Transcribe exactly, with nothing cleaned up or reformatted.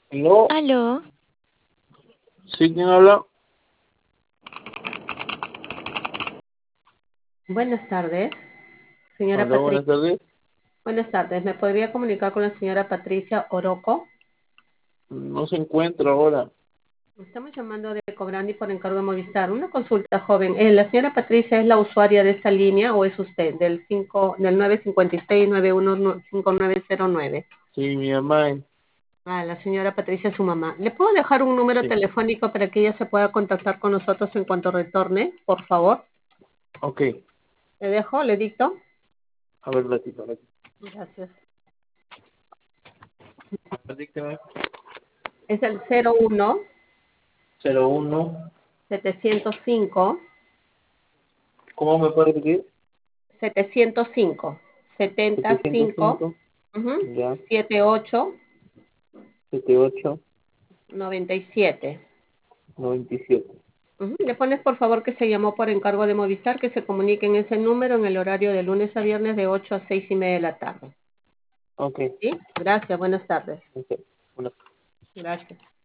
No, Aló, sí, ¿quién habla? Buenas tardes, señora Hola, buenas Patricia. tardes. Buenas tardes, ¿me podría comunicar con la señora Patricia Oroco? No se encuentra ahora. Estamos llamando de Cobrandi por encargo de Movistar. Una consulta, joven. Eh, ¿La señora Patricia es la usuaria de esta línea o es usted del cinco, del nueve cinco seis nueve uno cinco nueve cero nueve? Sí, mi mamá. es- Ah, la señora Patricia es su mamá. ¿Le puedo dejar un número Sí, telefónico para que ella se pueda contactar con nosotros en cuanto retorne, por favor? ok. Le dejo, le dicto. A ver, ratito, ratito. Gracias. Dígame. Es el cero uno cero uno. setecientos cinco ¿Cómo me puede repetir? setecientos cinco setenta setecientos cinco cinco. ujú, Ya. setenta y ocho setenta y ocho. noventa y siete. noventa y siete. Ujú. Le pones por favor que se llamó por encargo de Movistar, que se comunique en ese número en el horario de lunes a viernes de ocho a seis y media de la tarde. Ok. ¿Sí? Gracias, buenas tardes. Ok. Bueno. Gracias.